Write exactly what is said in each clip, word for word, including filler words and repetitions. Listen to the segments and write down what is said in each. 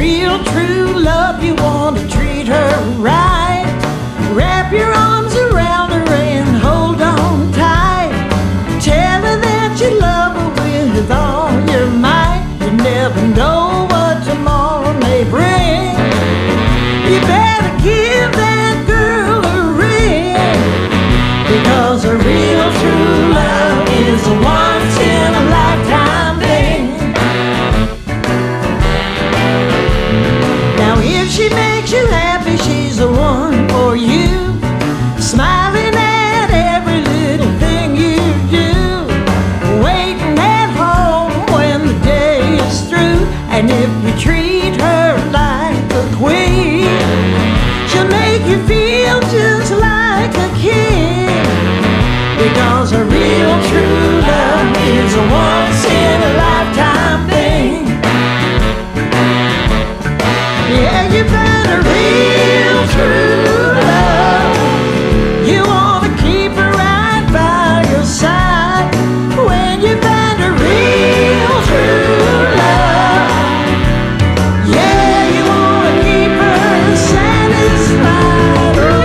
real true love, you want to treat her right. Wrap your arms around her and hold on tight. Tell her that you love her with all your might. You never know what tomorrow may bring. You better give that girl a ring, because a real true love is a once in a lifetime thing. Now if she makes you happy, she's the one for you. Smiling at every little thing you do, waiting at home when the day is through. And if you treat her like a queen, she'll make you feel just like a king, because a real true love is a once in a lifetime thing. Yeah, you find a real true love, you want to keep her right by your side. When you find a real true love, yeah, you want to keep her satisfied. Oh,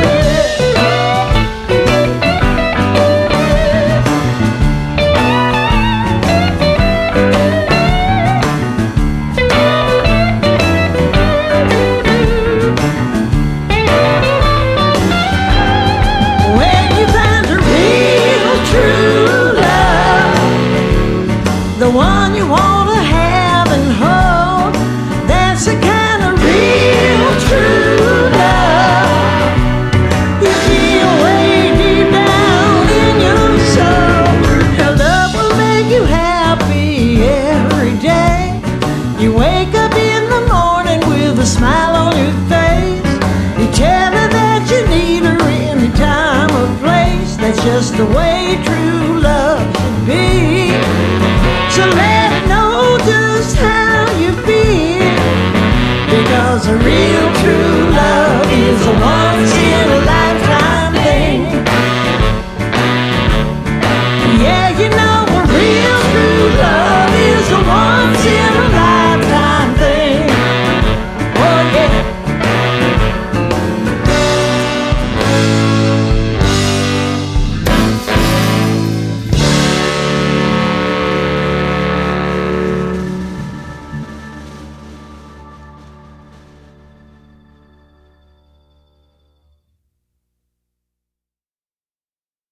when you find a real true love, the one you want to have and hold, that's the kind of real true love you feel way deep down in your soul. Your love will make you happy every day. You wake up in the morning with a smile on your face. You tell her that you need her any time or place. That's just the way true